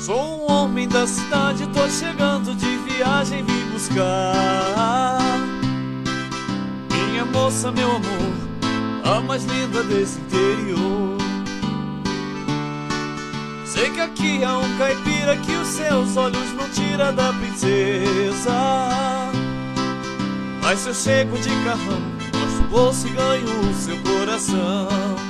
Sou um homem da cidade, tô chegando de viagem, vim buscar minha moça, meu amor, a mais linda desse interior. Sei que aqui há um caipira que os seus olhos não tira da princesa, mas se eu chego de carrão, mostro o bolso e ganho o seu coração.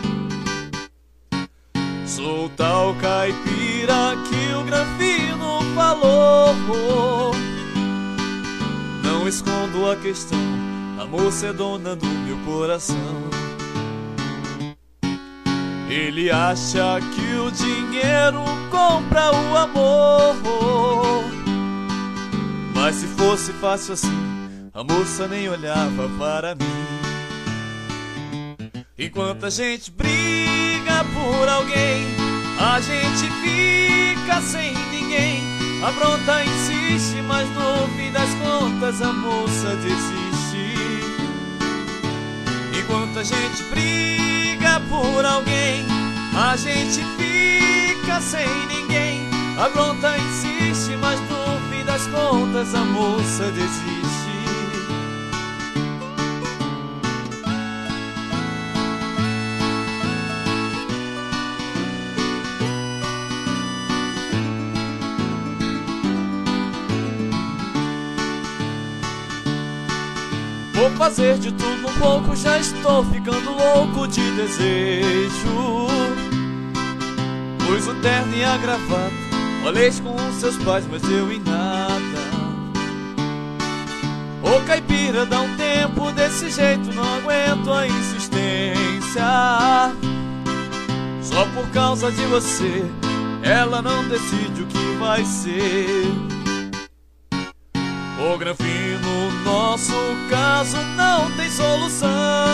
Sou tal caipira que o Granfino falou. Não escondo a questão, a moça é dona do meu coração. Ele acha que o dinheiro compra o amor, mas se fosse fácil assim, a moça nem olhava para mim. Enquanto a gente briga por alguém, a gente fica sem ninguém. Afronta, insiste, mas no fim das contas a moça desiste. Enquanto a gente briga por alguém, a gente fica sem ninguém. Afronta, insiste, mas no fim das contas a moça desiste. Vou fazer de tudo um pouco, já estou ficando louco de desejo. Pus o terno e a gravata, falei com os seus pais, mas eu em nada. Ô caipira, dá um tempo, desse jeito não aguento a insistência. Só por causa de você, ela não decide o que vai ser. Ô Granfino, nosso caso não tem solução.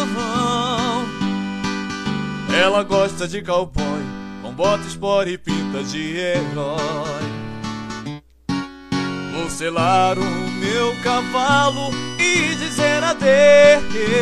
Ela gosta de cowboy, com bota, espora e pinta de herói. Vou selar o meu cavalo e dizer adeus.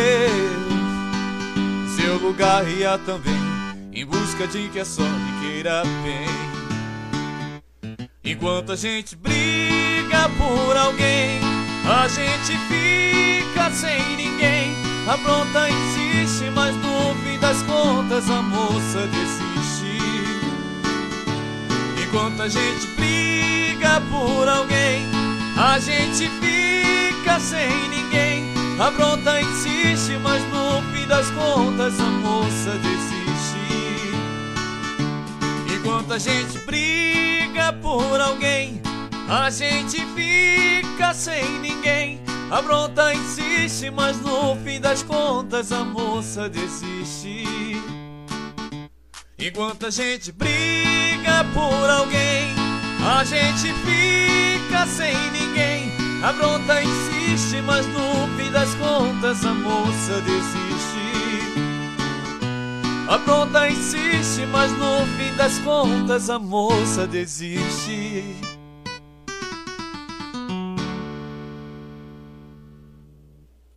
Seu lugar ia também, em busca de que a sorte queira bem. Enquanto a gente briga por alguém, a gente fica sem ninguém. Afronta, insiste, mas no fim das contas a moça desiste. Enquanto a gente briga por alguém, a gente fica sem ninguém. Afronta, insiste, mas no fim das contas a moça desiste. Enquanto a gente briga por alguém, a gente fica sem ninguém. Afronta, insiste, mas no fim das contas a moça desiste. Enquanto a gente briga por alguém, a gente fica sem ninguém. Afronta, insiste, mas no fim das contas a moça desiste. Afronta, insiste, mas no fim das contas a moça desiste.